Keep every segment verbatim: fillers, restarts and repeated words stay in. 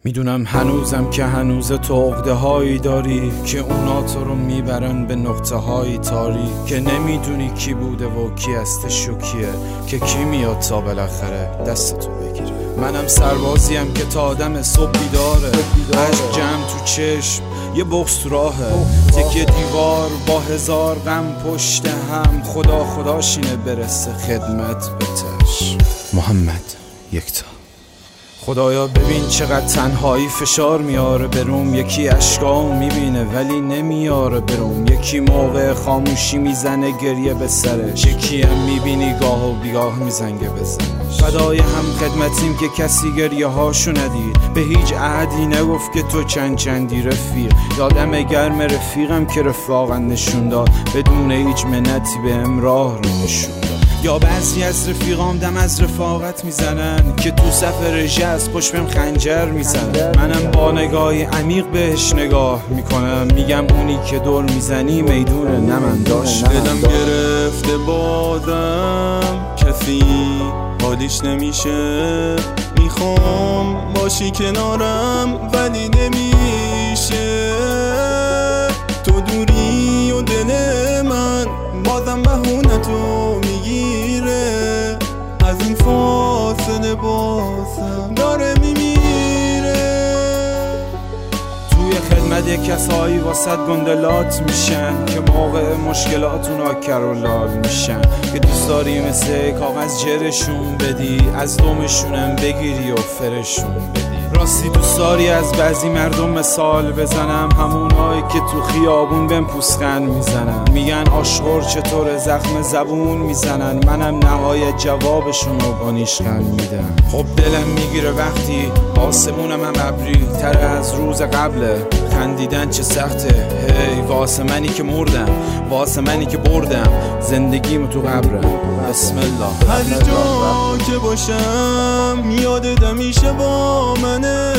میدونم هنوزم که هنوز تو عقده هایی داری که اونا تو رو میبرن به نقطه های تاری، که نمیدونی کی بوده و کی هستش و کیه، که کی میاد تا بالاخره دستتو بگیره. منم سربازیم که تا آدم صبح بیداره، عشق جمع تو چشم یه بغض تو راهه، تکیه دیوار با هزار غم پشت هم، خدا خداشینه برسه خدمت بتش. محمد یکتا. خدایا ببین چقدر تنهایی فشار میاره بروم، یکی اشکام میبینه ولی نمیاره بروم، یکی موقع خاموشی میزنه گریه به سرش، یکی هم میبینی گاه و بیگاه میزنگه بزنش. فدای هم خدمتیم که کسی گریه هاشو ندید، به هیچ عهدی نگفت که تو چند چندی رفیق، یادم گرم رفیقم که رفاقن نشون داد، بدون هیچ منتی به امراه رو نشون داد. یا بعضی از رفیقام دم از رفاقت میزنن که تو سفر رژه از پشت بهم خنجر میزنن، منم با نگاهی عمیق بهش نگاه میکنم، میگم اونی که دور میزنی میدونه نه من داشت. دلم گرفته بازم کسی حالیش نمیشه، میخوام باشی کنارم ولی نمیشه، تو دوری و دل من بازم بهونه تو میگیره، از این فاصله بازم داره میمیره. توی خدمت کسایی واسط گندلات میشن که موقع مشکلات اونا کرولال میشن، که دوست داری مثل کاغذ جرشون بدی، از دومشونم بگیری و فرشون بدی. راستی دوست داری از بعضی مردم مثال بزنم، همونایی که تو خیابون بهم پوسخند میزنن، میگن آشغر چطور زخم زبون میزنن، منم نهایت جوابشون رو با نیشخند میدم. خب دلم میگیره وقتی آسمونم هم ابری تر از روز قبله، خندیدن چه سخته، هی واسه منی که مردم، واسه منی که بردم زندگیمو تو قبره. بسم الله. هر جا که باشم یادت همیشه با منه،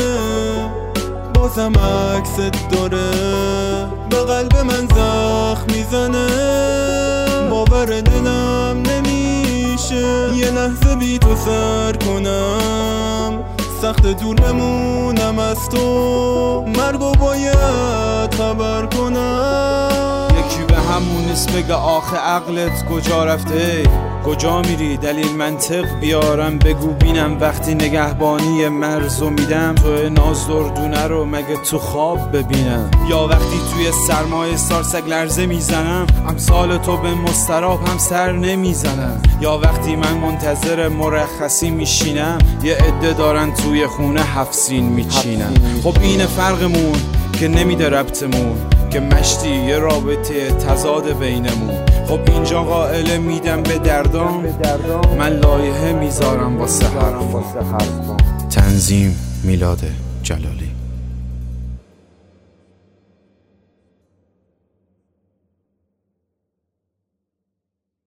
بازم عکست داره به قلب من زخم میزنه، باور دلم نمیشه یه لحظه بی تو سر کنم، سخت دور نمونم از تو، مرگو باید خبر کنم. یکی به همون نیست بگه آخه عقلت کجا رفته، کجا میری دلیل منطق بیارم بگو بینم، وقتی نگهبانی مرزو میدم تو ناز دردونه رو مگه تو خواب ببینم، یا وقتی توی سرمایه سارسک لرزه میزنم امثال تو به مستراب هم سر نمیزنم، یا وقتی من منتظر مرخصی میشینم یه عده دارن توی خونه هفسین میچینم. خب اینه فرقمون که نمیده ربطمون، که مشتی یه رابطه تضاد بینمون. خب اینجا قائله میدم به دردام، من لایحه میذارم واسه حرفام. تنظیم میلاد جلالی.